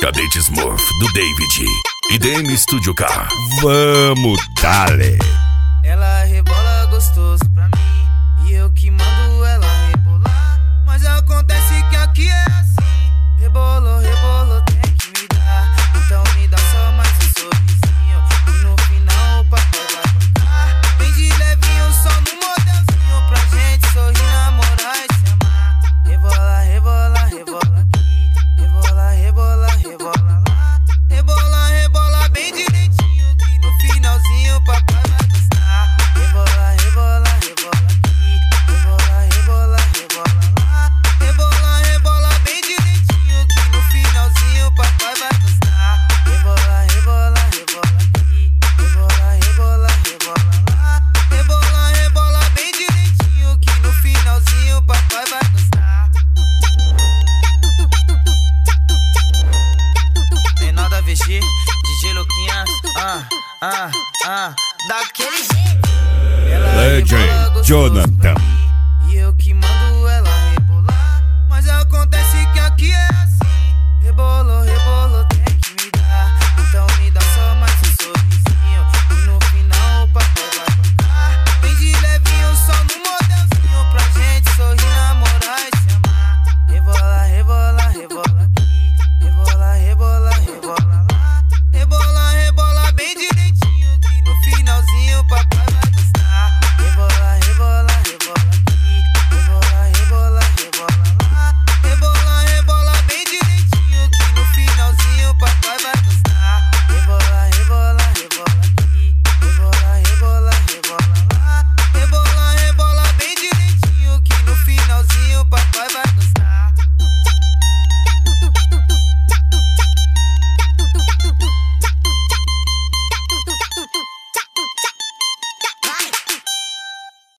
Cadete Smurf do David e DM Studio K. Vamos, dale! Ela rebola gostoso pra mim e eu que mando ela rebolar. Mas acontece que aqui é assim: rebolou, rebolou, tem que me dar. Então me dá só mais um sorrisinho e no final o papai vai tocar. Vem de levinho só no modelzinho pra gente sorrir, namorar e se amar. Rebola, rebola, rebola aqui. Rebola, rebola, rebola lá. Rebola, rebola bem direitinho que no finalzinho o papai vai gostar. Rebola, rebola, rebola aqui. Rebola, rebola, rebola lá. Rebola, rebola bem direitinho que no finalzinho o papai vai gostar. Rebola, rebola, rebola aqui. Rebola, rebola, rebola lá. Rebola, rebola bem direitinho que no finalzinho o papai vai gostar. Tem nada a vestir, DJ Luquinhas, daquele jeito. Legend Jonathan.